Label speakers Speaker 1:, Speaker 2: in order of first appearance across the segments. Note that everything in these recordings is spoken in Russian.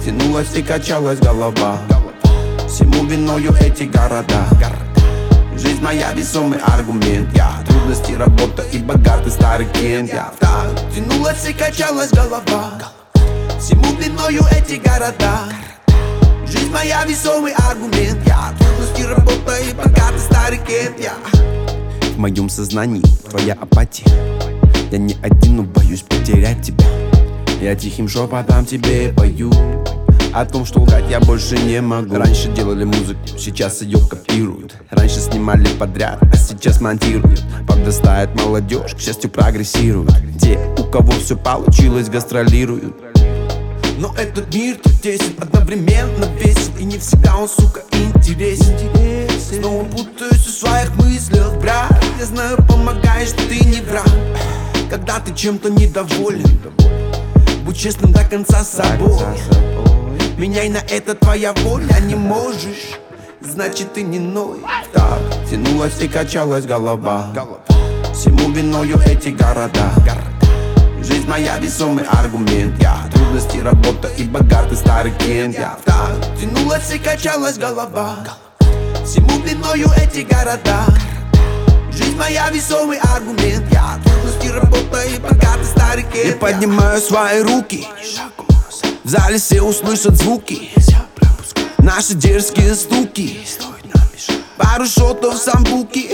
Speaker 1: тянулась и качалась голова. Всему виною эти города. Жизнь моя весомый аргумент. Я трудности, работа и богатый старый Кент. Я так тянулась и качалась голова. Всему виною эти города. Жизнь моя весомый аргумент. Я трудности, работа и богатый старый Кент. Я в моем сознании твоя апатия. Я не один, но боюсь потерять тебя. Я тихим шепотом тебе пою о том, что лгать я больше не могу. Раньше делали музыку, сейчас ее копируют. Раньше снимали подряд, а сейчас монтируют. Подрастает молодежь, к счастью прогрессируют. Те, у кого все получилось, гастролируют. Но этот мир тут тесен, одновременно весен. И не всегда он, сука, интересен. Снова путаюсь в своих мыслях, брат. Я знаю, помогаешь, ты не враг. Когда ты чем-то недоволен, будь честным до конца с собой. Меняй на это твоя воля, не можешь, значит ты не ной. Так тянулась и качалась голова. Всему виною эти города. Жизнь моя весомый аргумент. Я трудности, работа и богатый старый Кент. Я так тянулась и качалась голова. Всему виною эти города. Жизнь моя весомый аргумент. Я трудности, работа и богатый старый Кент. Я поднимаю свои руки. В зале все услышат звуки. Наши дерзкие стуки. Пару шотов самбуки.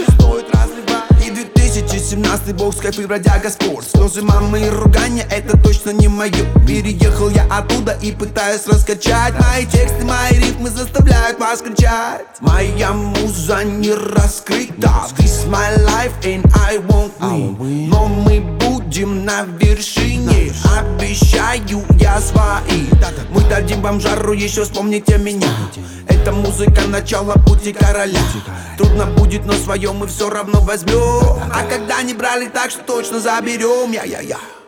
Speaker 1: И 2017 бокс, кайф и бродяга спорт. Слезы мамы и ругания, это точно не мое. Переехал я оттуда и пытаюсь раскачать. Мои тексты, мои рифмы заставляют вас кричать. Моя муза не раскрыта. This my life and I won't win. Но мы будем на вершине. Обещаю я свои. Мы дадим вам жару, еще вспомните меня. Это музыка, начало пути короля. Трудно будет, но свое мы все равно возьмем. А когда не брали, так что точно заберем. Я